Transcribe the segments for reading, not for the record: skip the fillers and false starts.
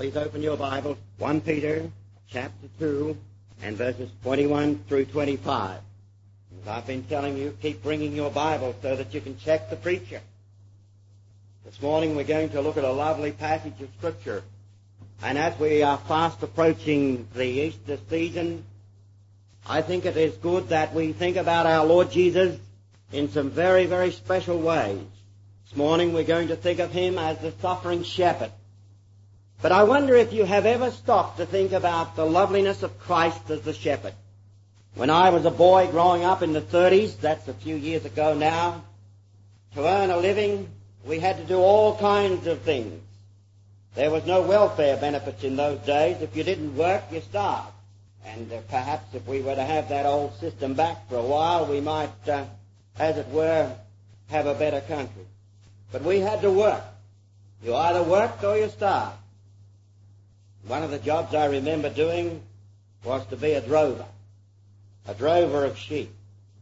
Please open your Bible, 1 Peter chapter 2 and verses 21 through 25. As I've been telling you, keep bringing your Bible so that you can check the preacher. This morning we're going to look at a lovely passage of Scripture. And as we are fast approaching the Easter season, I think it is good that we think about our Lord Jesus in some very, very special ways. This morning we're going to think of him as the suffering shepherd. But I wonder if you have ever stopped to think about the loveliness of Christ as the shepherd. When I was a boy growing up in the 30s, that's a few years ago now, to earn a living, we had to do all kinds of things. There was no welfare benefits in those days. If you didn't work, you starved. And perhaps if we were to have that old system back for a while, we might, as it were, have a better country. But we had to work. You either worked or you starved. One of the jobs I remember doing was to be a drover of sheep.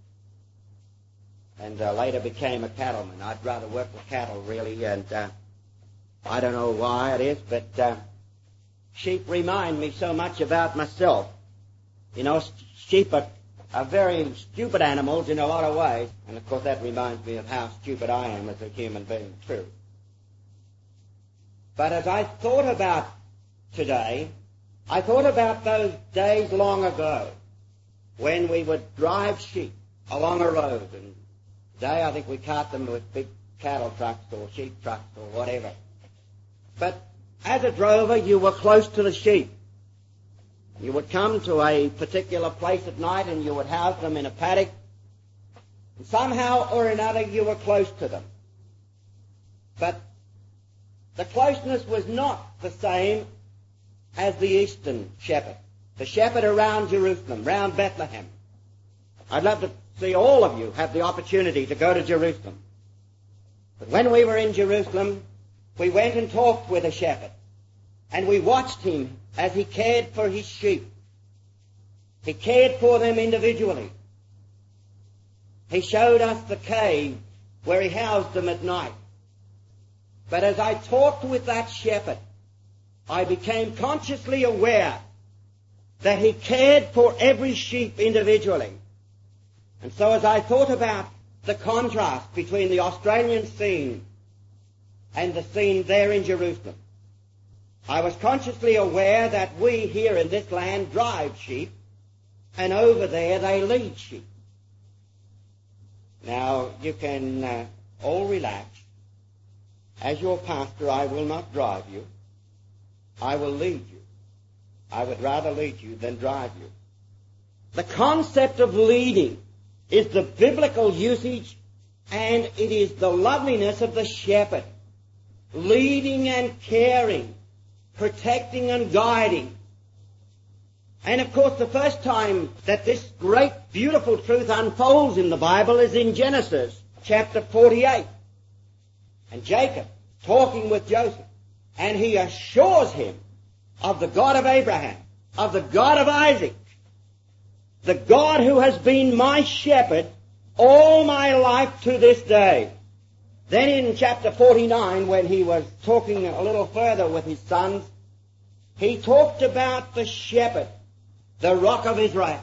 And later became a cattleman. I'd rather work with cattle, really, and I don't know why it is, but sheep remind me so much about myself. You know, sheep are very stupid animals in a lot of ways, and of course that reminds me of how stupid I am as a human being, too. But as I thought about today, I thought about those days long ago when we would drive sheep along a road, and today I think we cart them with big cattle trucks or sheep trucks or whatever. But as a drover, you were close to the sheep. You would come to a particular place at night and you would house them in a paddock. And somehow or another you were close to them. But the closeness was not the same as the eastern shepherd. The shepherd around Jerusalem, around Bethlehem. I'd love to see all of you have the opportunity to go to Jerusalem. But when we were in Jerusalem, we went and talked with a shepherd. And we watched him as he cared for his sheep. He cared for them individually. He showed us the cave where he housed them at night. But as I talked with that shepherd, I became consciously aware that he cared for every sheep individually. And so as I thought about the contrast between the Australian scene and the scene there in Jerusalem, I was consciously aware that we here in this land drive sheep, and over there they lead sheep. Now, you can all relax. As your pastor, I will not drive you. I will lead you. I would rather lead you than drive you. The concept of leading is the biblical usage, and it is the loveliness of the shepherd. Leading and caring, protecting and guiding. And of course the first time that this great beautiful truth unfolds in the Bible is in Genesis chapter 48. And Jacob talking with Joseph, and he assures him of the God of Abraham, of the God of Isaac, the God who has been my shepherd all my life to this day. Then in chapter 49, when he was talking a little further with his sons, he talked about the shepherd, the rock of Israel.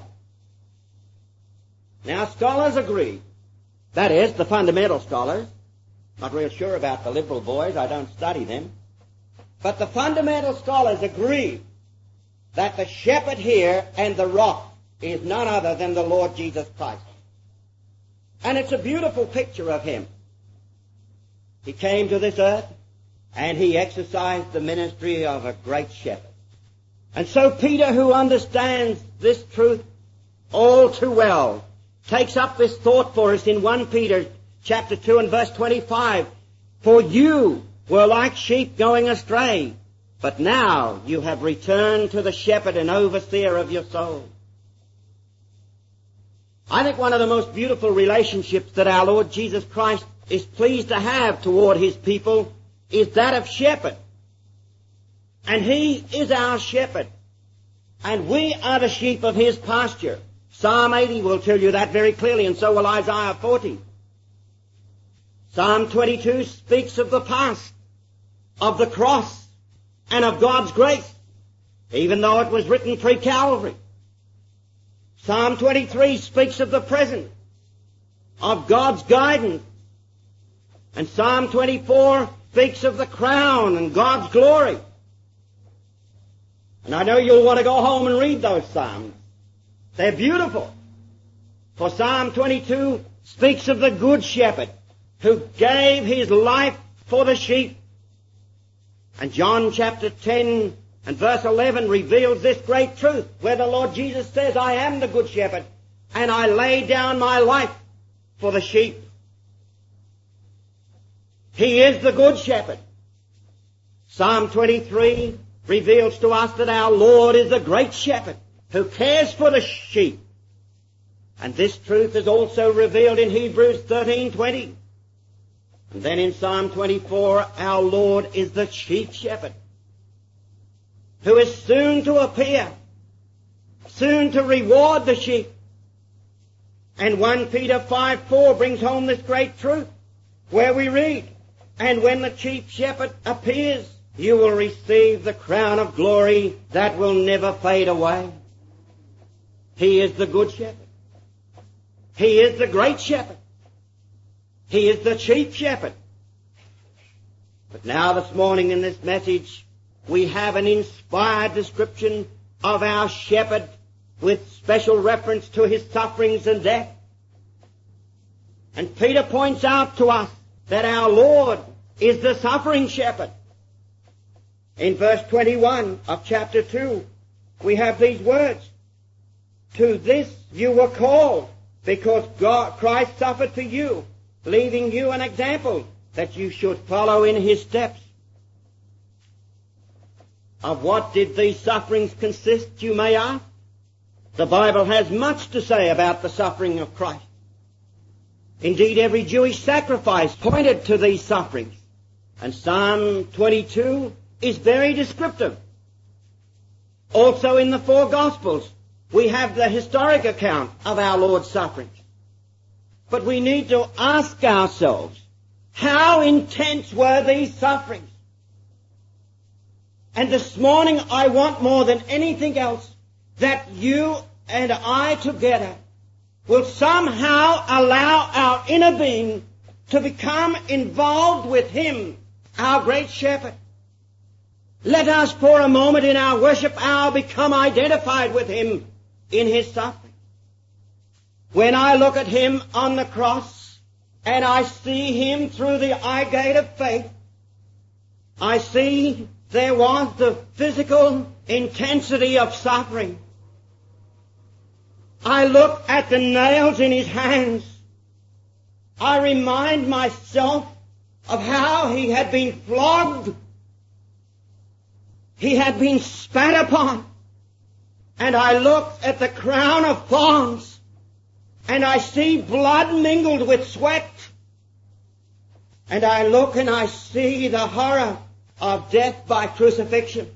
Now, scholars agree, that is, the fundamental scholars, not real sure about the liberal boys, I don't study them, but the fundamental scholars agree that the shepherd here and the rock is none other than the Lord Jesus Christ. And it's a beautiful picture of him. He came to this earth, and he exercised the ministry of a great shepherd. And so Peter, who understands this truth all too well, takes up this thought for us in 1 Peter chapter 2 and verse 25. For you were like sheep going astray, but now you have returned to the shepherd and overseer of your soul. I think one of the most beautiful relationships that our Lord Jesus Christ is pleased to have toward his people is that of shepherd. And he is our shepherd. And we are the sheep of his pasture. Psalm 80 will tell you that very clearly, and so will Isaiah 40. Psalm 22 speaks of the past, of the cross, and of God's grace, even though it was written pre-Calvary. Psalm 23 speaks of the present, of God's guidance. And Psalm 24 speaks of the crown and God's glory. And I know you'll want to go home and read those Psalms. They're beautiful. For Psalm 22 speaks of the Good Shepherd who gave his life for the sheep. And John chapter 10 and verse 11 reveals this great truth, where the Lord Jesus says, I am the Good Shepherd, and I lay down my life for the sheep. He is the Good Shepherd. Psalm 23 reveals to us that our Lord is the great shepherd who cares for the sheep. And this truth is also revealed in Hebrews 13:20. And then in Psalm 24, our Lord is the chief shepherd who is soon to appear, soon to reward the sheep. And 1 Peter 5:4 brings home this great truth, where we read, and when the chief shepherd appears, you will receive the crown of glory that will never fade away. He is the good shepherd. He is the great shepherd. He is the chief shepherd. But now this morning in this message, we have an inspired description of our shepherd with special reference to his sufferings and death. And Peter points out to us that our Lord is the suffering shepherd. In verse 21 of chapter 2, we have these words, to this you were called, because Christ suffered for you, leaving you an example that you should follow in his steps. Of what did these sufferings consist, you may ask? The Bible has much to say about the suffering of Christ. Indeed, every Jewish sacrifice pointed to these sufferings. And Psalm 22 is very descriptive. Also in the four Gospels, we have the historic account of our Lord's sufferings. But we need to ask ourselves, how intense were these sufferings? And this morning I want more than anything else that you and I together will somehow allow our inner being to become involved with him, our great shepherd. Let us for a moment in our worship hour become identified with him in his suffering. When I look at him on the cross and I see him through the eye gate of faith, I see there was the physical intensity of suffering. I look at the nails in his hands. I remind myself of how he had been flogged. He had been spat upon. And I look at the crown of thorns, and I see blood mingled with sweat. And I look and I see the horror of death by crucifixion.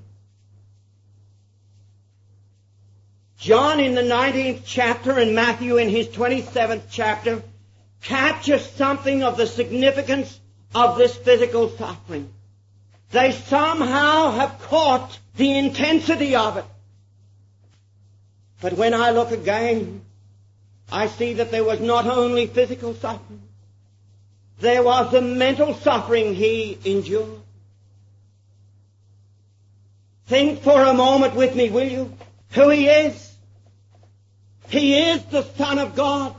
John in the 19th chapter and Matthew in his 27th chapter captures something of the significance of this physical suffering. They somehow have caught the intensity of it. But when I look again, I see that there was not only physical suffering, there was the mental suffering he endured. Think for a moment with me, will you, who he is. He is the Son of God.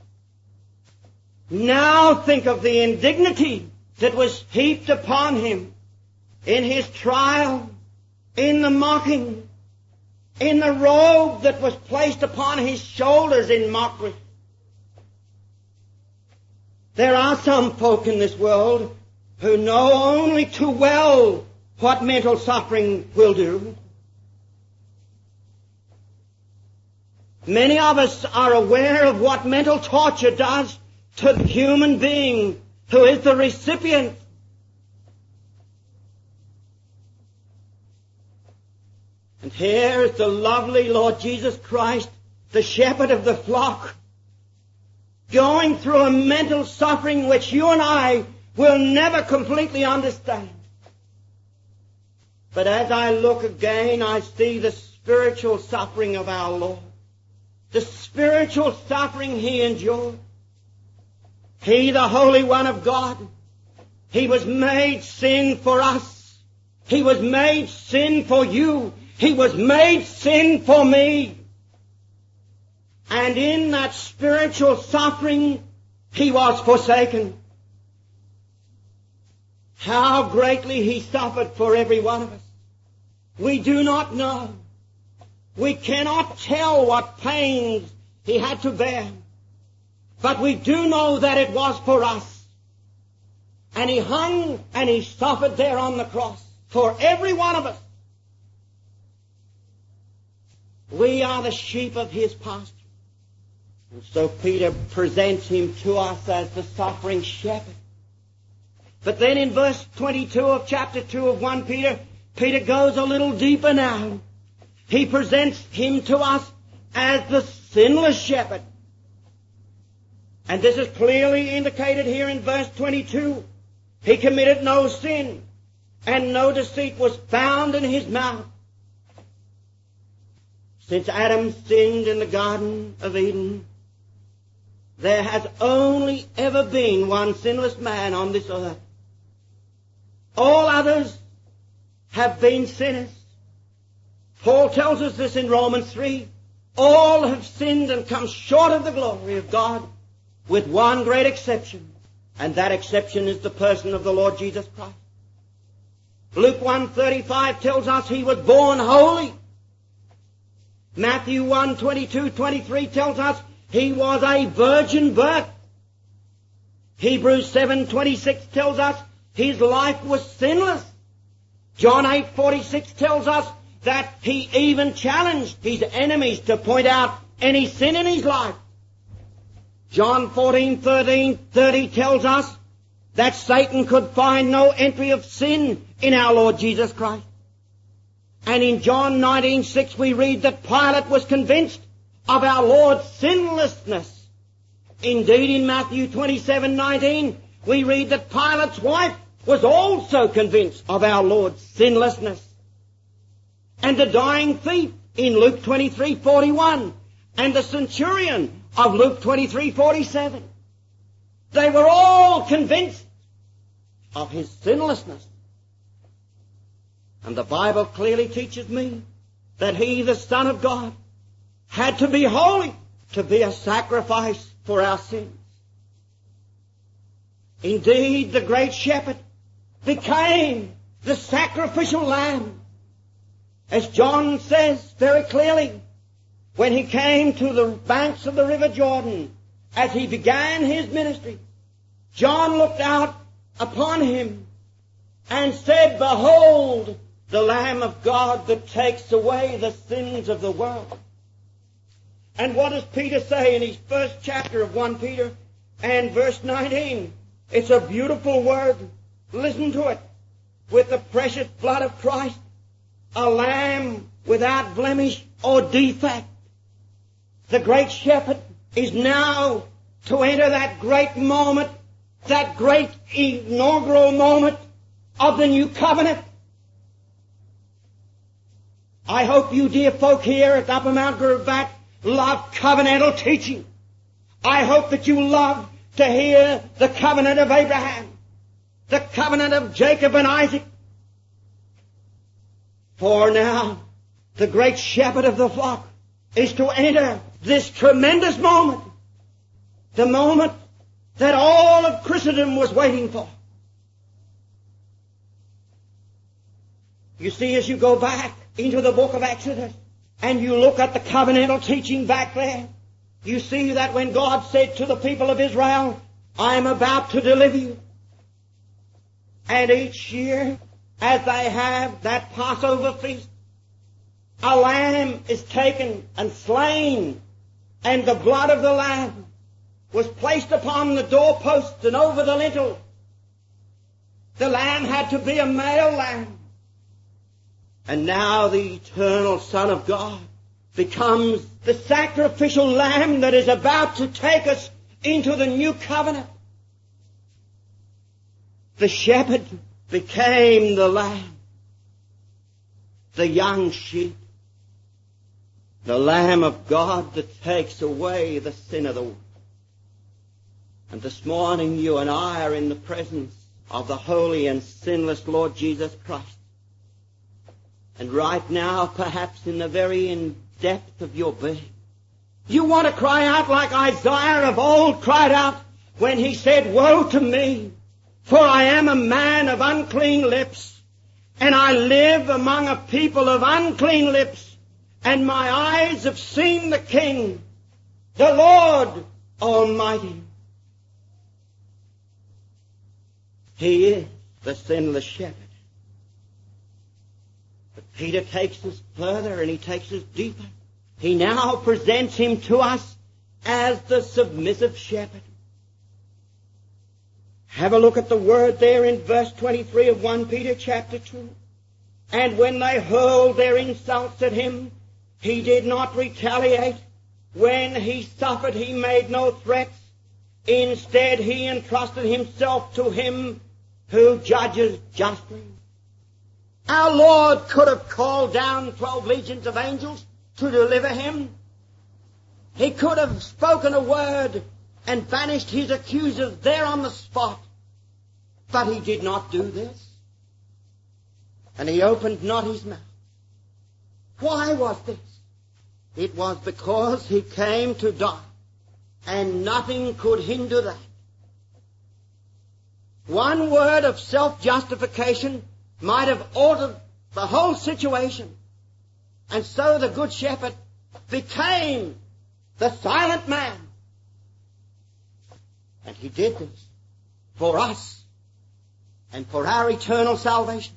Now think of the indignity that was heaped upon him in his trial, in the mocking, in the robe that was placed upon his shoulders in mockery. There are some folk in this world who know only too well what mental suffering will do. Many of us are aware of what mental torture does to the human being who is the recipient. And here is the lovely Lord Jesus Christ, the shepherd of the flock, going through a mental suffering which you and I will never completely understand. But as I look again, I see the spiritual suffering of our Lord. The spiritual suffering He endured. He, the Holy One of God, He was made sin for us. He was made sin for you. He was made sin for me. And in that spiritual suffering, He was forsaken. How greatly He suffered for every one of us. We do not know. We cannot tell what pains He had to bear. But we do know that it was for us. And He hung and He suffered there on the cross for every one of us. We are the sheep of His pasture. And so Peter presents Him to us as the suffering shepherd. But then in verse 22 of chapter 2 of 1 Peter, Peter goes a little deeper now. He presents Him to us as the sinless shepherd. And this is clearly indicated here in verse 22. He committed no sin, and no deceit was found in His mouth. Since Adam sinned in the Garden of Eden, there has only ever been one sinless man on this earth. All others have been sinners. Paul tells us this in Romans 3. All have sinned and come short of the glory of God, with one great exception, and that exception is the person of the Lord Jesus Christ. Luke 1:35 tells us He was born holy. Matthew 1:22-23 tells us He was a virgin birth. Hebrews 7:26 tells us His life was sinless. John 8:46 tells us that He even challenged His enemies to point out any sin in His life. John 14:30 tells us that Satan could find no entry of sin in our Lord Jesus Christ. And in John 19:6 we read that Pilate was convinced of our Lord's sinlessness. Indeed, in Matthew 27:19 we read that Pilate's wife was also convinced of our Lord's sinlessness. And the dying thief in Luke 23:41 and the centurion of Luke 23:47. They were all convinced of His sinlessness. And the Bible clearly teaches me that He, the Son of God, had to be holy to be a sacrifice for our sins. Indeed, the great shepherd became the sacrificial lamb. As John says very clearly, when he came to the banks of the river Jordan, as he began his ministry, John looked out upon him and said, "Behold, the Lamb of God that takes away the sins of the world." And what does Peter say in his first chapter of 1 Peter and verse 19? It's a beautiful word. Listen to it. With the precious blood of Christ, a lamb without blemish or defect. The great shepherd is now to enter that great moment, that great inaugural moment of the new covenant. I hope you dear folk here at Upper Mount Gravatt love covenantal teaching. I hope that you love to hear the covenant of Abraham, the covenant of Jacob and Isaac. For now, the great shepherd of the flock is to enter this tremendous moment, the moment that all of Christendom was waiting for. You see, as you go back into the book of Exodus and you look at the covenantal teaching back there, you see that when God said to the people of Israel, "I am about to deliver you," and each year, as they have that Passover feast, a lamb is taken and slain, and the blood of the lamb was placed upon the doorposts and over the lintel. The lamb had to be a male lamb. And now the eternal Son of God becomes the sacrificial lamb that is about to take us into the new covenant. The shepherd became the lamb. the young sheep, the Lamb of God that takes away the sin of the world. And this morning you and I are in the presence of the holy and sinless Lord Jesus Christ. And right now, perhaps in the very depth of your being, you want to cry out like Isaiah of old cried out when he said, "Woe to me, for I am a man of unclean lips, and I live among a people of unclean lips, and my eyes have seen the King, the Lord Almighty." He is the sinless shepherd. But Peter takes us further and he takes us deeper. He now presents him to us as the submissive shepherd. Have a look at the word there in verse 23 of 1 Peter chapter 2. And when they hurled their insults at him, he did not retaliate. When he suffered, he made no threats. Instead, he entrusted himself to him who judges justly. Our Lord could have called down 12 legions of angels to deliver him. He could have spoken a word and banished his accusers there on the spot. But he did not do this. And he opened not his mouth. Why was this? It was because he came to die, and nothing could hinder that. One word of self-justification might have altered the whole situation. And so the Good Shepherd became the silent man. And he did this for us and for our eternal salvation.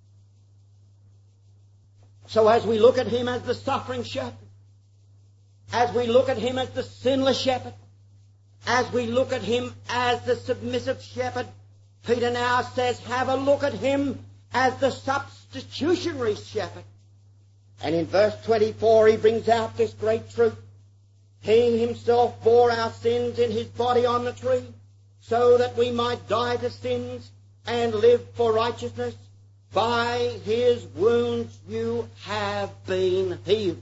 So as we look at him as the suffering shepherd, as we look at him as the sinless shepherd, as we look at him as the submissive shepherd, Peter now says, have a look at him as the substitutionary shepherd. And in verse 24 he brings out this great truth. He himself bore our sins in his body on the tree, so that we might die to sins and live for righteousness. By his wounds you have been healed.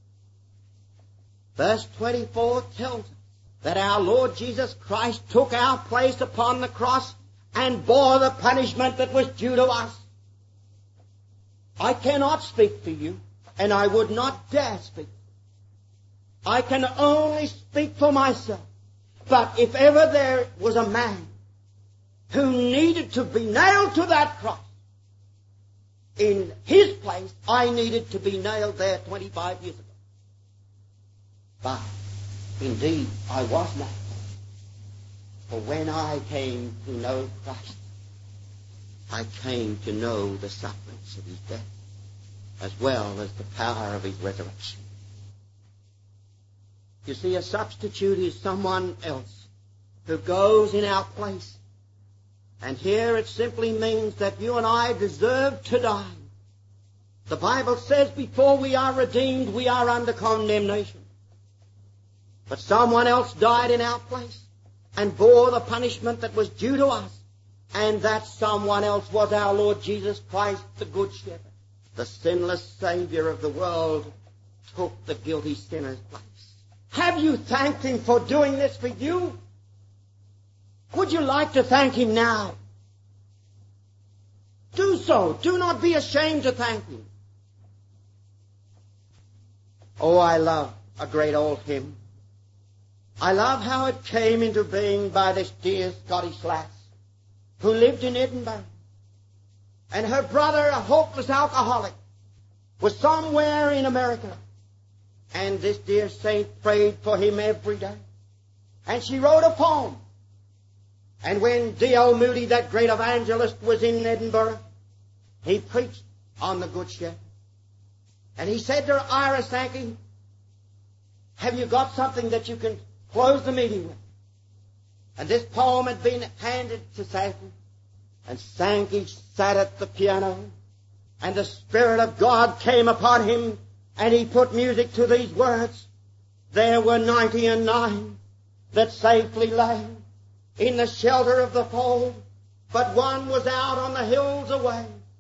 Verse 24 tells us that our Lord Jesus Christ took our place upon the cross and bore the punishment that was due to us. I cannot speak for you, and I would not dare speak. I can only speak for myself. But if ever there was a man who needed to be nailed to that cross, in his place, I needed to be nailed there 25 years ago. But, indeed, I was nailed. For when I came to know Christ, I came to know the sufferings of his death, as well as the power of his resurrection. You see, a substitute is someone else who goes in our place. And here it simply means that you and I deserve to die. The Bible says before we are redeemed, we are under condemnation. But someone else died in our place and bore the punishment that was due to us. And that someone else was our Lord Jesus Christ, the Good Shepherd. The sinless Savior of the world took the guilty sinner's place. Have you thanked him for doing this for you? Would you like to thank him now? Do so. Do not be ashamed to thank him. Oh, I love a great old hymn. I love how it came into being by this dear Scottish lass who lived in Edinburgh. And her brother, a hopeless alcoholic, was somewhere in America. And this dear saint prayed for him every day. And she wrote a poem. And when D.L. Moody, that great evangelist, was in Edinburgh, he preached on the Good Shepherd. And he said to Ira Sankey, have you got something that you can close the meeting with? And this poem had been handed to Sankey. And Sankey sat at the piano. And the Spirit of God came upon him. And he put music to these words. There were 99 that safely lay in the shelter of the fold, but one was out on the hills away.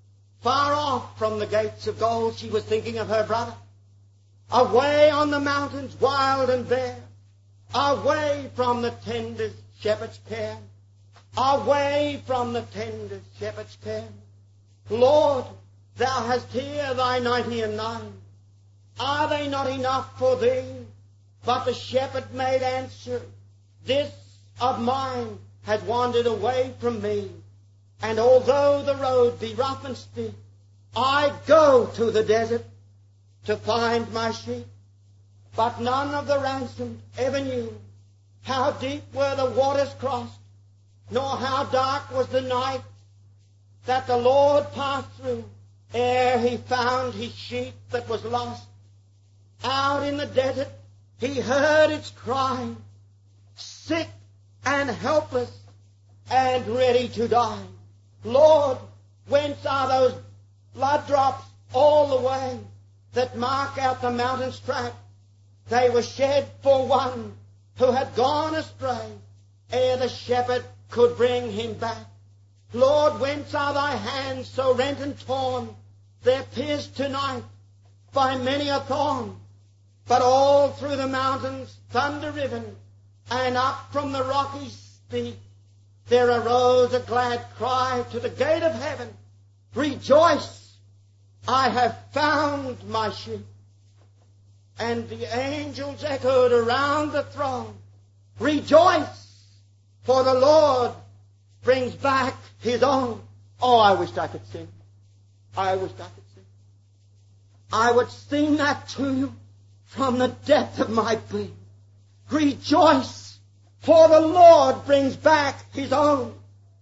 Far off from the gates of gold, she was thinking of her brother. Away on the mountains, wild and bare, away from the tender shepherd's care, away from the tender shepherd's care. Lord, thou hast here thy 99. Are they not enough for thee? But the shepherd made answer, this of mine has wandered away from me. And although the road be rough and steep, I go to the desert to find my sheep. But none of the ransomed ever knew how deep were the waters crossed, nor how dark was the night that the Lord passed through ere he found his sheep that was lost. Out in the desert he heard its cry, sick and helpless and ready to die. Lord, whence are those blood drops all the way that mark out the mountain's track? They were shed for one who had gone astray ere the shepherd could bring him back. Lord, whence are thy hands so rent and torn? They're pierced tonight by many a thorn. But all through the mountains, thunder-riven, and up from the rocky steep, there arose a glad cry to the gate of heaven, rejoice, I have found my sheep. And the angels echoed around the throne, rejoice, for the Lord brings back his own. Oh, I wished I could sing. I wished I could sing. I would sing that to you from the depth of my being. Rejoice, for the Lord brings back his own.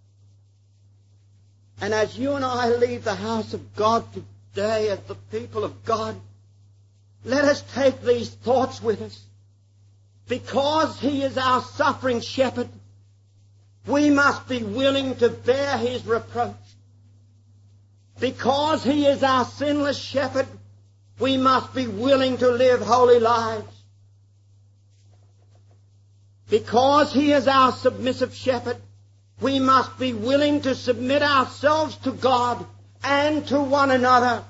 And as you and I leave the house of God today as the people of God, let us take these thoughts with us. Because he is our suffering shepherd, we must be willing to bear his reproach. Because he is our sinless shepherd, we must be willing to live holy lives. Because he is our submissive shepherd, we must be willing to submit ourselves to God and to one another.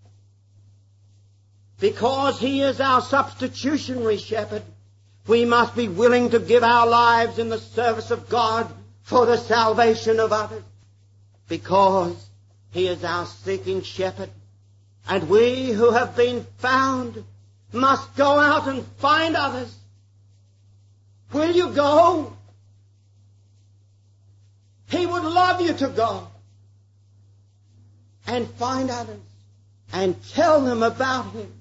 Because he is our substitutionary shepherd, we must be willing to give our lives in the service of God for the salvation of others. Because he is our seeking shepherd, and we who have been found must go out and find others. Will you go? He would love you to go and find others and tell them about him.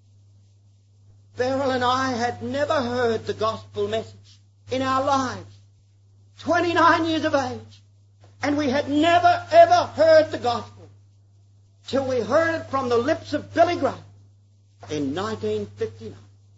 Beryl and I had never heard the gospel message in our lives. 29 years of age. And we had never, ever heard the gospel till we heard it from the lips of Billy Graham in 1959.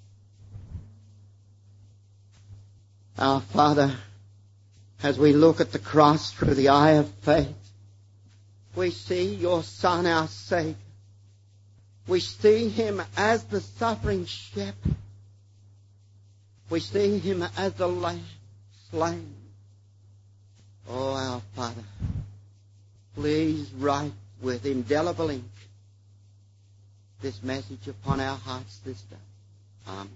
Our Father, as we look at the cross through the eye of faith, we see your Son, our Savior. We see him as the suffering shepherd. We see him as the Lamb slain. Oh, our Father, please write with indelible ink this message upon our hearts this day. Amen.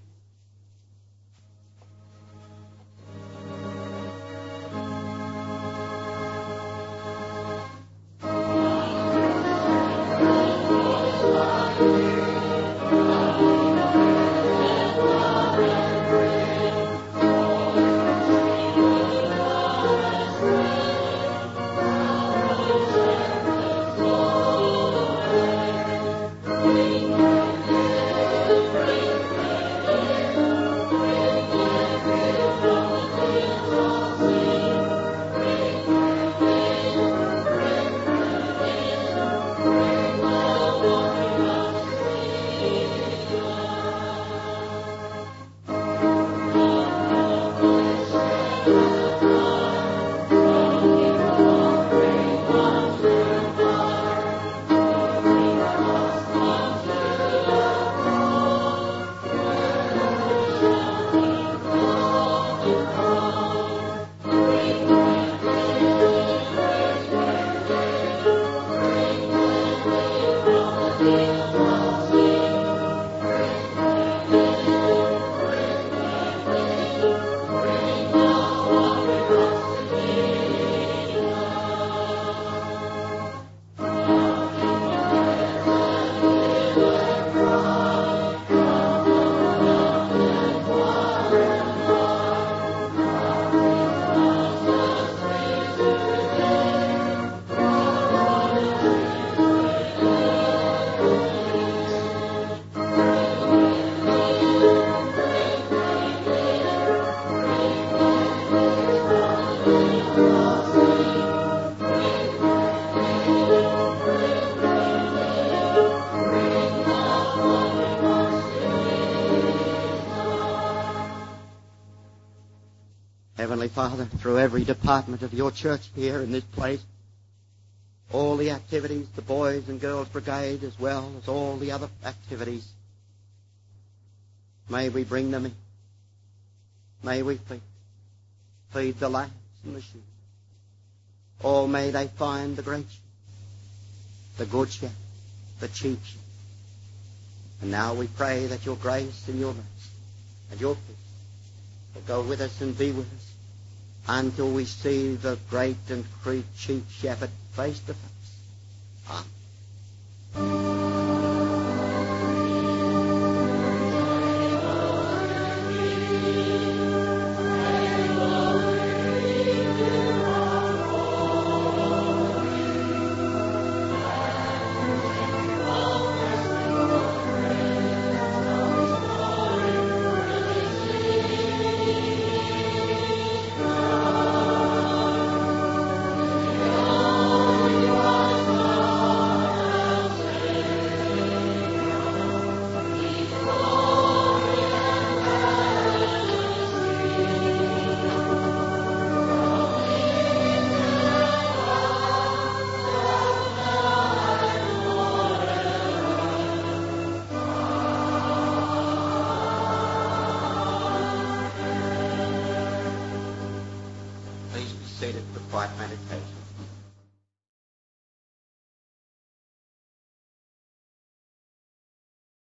Heavenly Father, through every department of your church here in this place, all the activities, the Boys and Girls Brigade, as well as all the other activities, may we bring them in. May we feed the lambs and the sheep. Or may they find the great sheep, the good shepherd, the chief shepherd. And now we pray that your grace and your mercy and your peace will go with us and be with us until we see the great and chief shepherd face to face. Amen. Seated for quiet meditation.